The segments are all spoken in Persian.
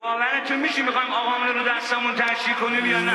باورتون میشه میخوایم آقامون رو دستمون تشریح کنیم یا نه؟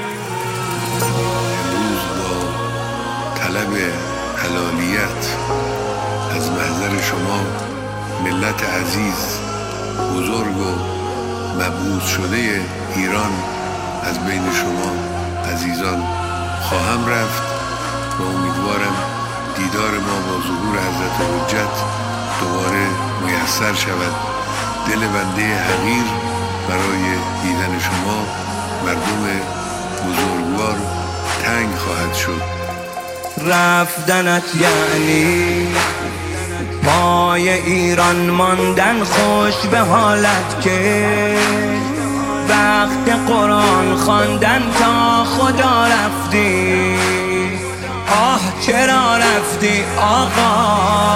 امروز با طلب حلالیت از محضر شما ملت عزیز، بزرگ و مبعوث شده ایران از بین شما عزیزان خواهم رفت و امیدوارم دیدار ما با ظهور حضرت حجت دوباره میسر شود. دل بنده حقیر برای دیدن شما مردم بزرگوار تنگ خواهد شد. رفتنت یعنی پای ایران ماندن، خوش به حالت که وقت قرآن خواندن تا خدا رفتی. آه چرا رفتی آقا؟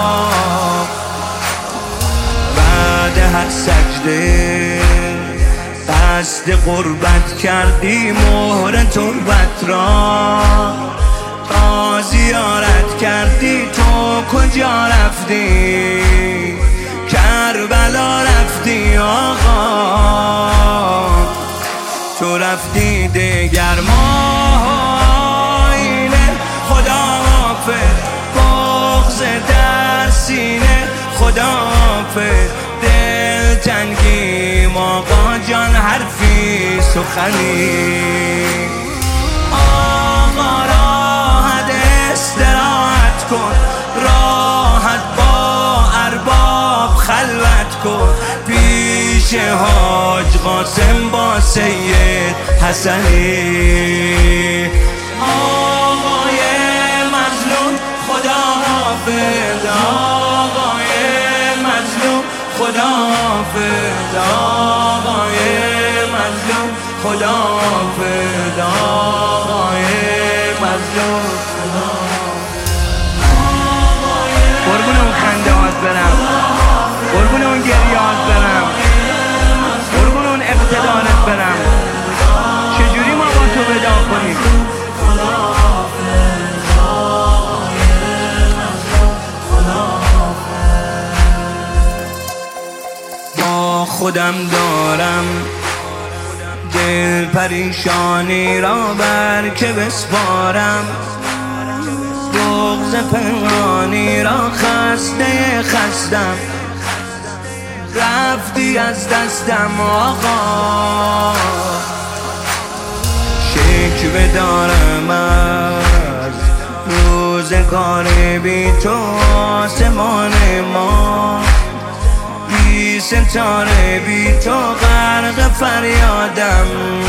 بعد هر سجده قصد قربت کردی، مهر تربت را تا زیارت کردی. تو کجا رفتی؟ کربلا رفتی آقا. تو رفتی دگر ماهینه، خدا حافظ بغض در سینه، خدا حافظ دل تنگیم آقا جان، حرفی سخنی. آقا راحت استراحت کن، راحت با ارباب خلوت کن، پیش حاج قاسم با سید حسنی. آقای مظلوم خدا حافظ، آقای مظلوم خدا حافظ، آقای مظلوم خدا حافظ، آقای مظلوم خدا حافظ. قربون اون خنده هات برم، قربون اون گریهات برم، قربون اون اقتدارت برم. چجوری ما با تو ودا کنیم؟ با خودم دارم دل پریشانی را، بر که بسپارم بغض پنهانی را. خسته خستم رفتی از دستم آقا. شکوه دارم از روزگار بی تو، آسمان ما بی ستاره بی تو، غرق فریادم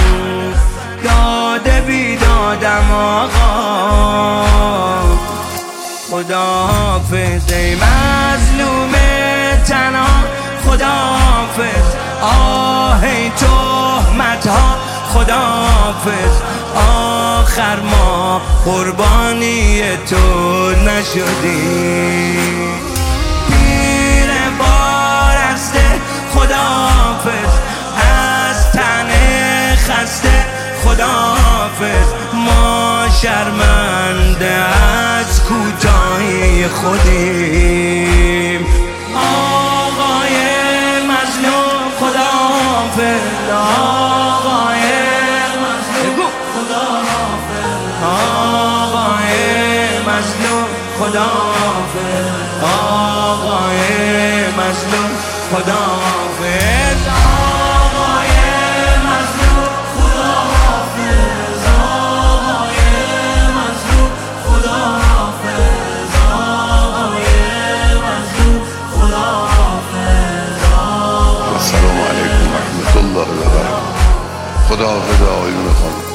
داده بیدادم آقا. خدا حافظ ای مظلوم تنها، خدا حافظ آه ای تهمت ها، خدا حافظ آخر ما قربانی تو نشدیم. پیر بارسته خدا حافظ از تن خسته، خدا حافظ ما شرمنده از کوتاهی خودیم. آقای مظلوم خدا حافظ، آقای مظلوم خدا حافظ، آقای مظلوم خدا حافظ، آقای مظلوم خدا حافظ، آقای مظلوم خدا حافظ، آقای مظلوم خدا حافظ، آقای مظلوم خدا حافظ. السلام علیکم و رحمت الله و برکاته. خدا حافظ آقایون خانم.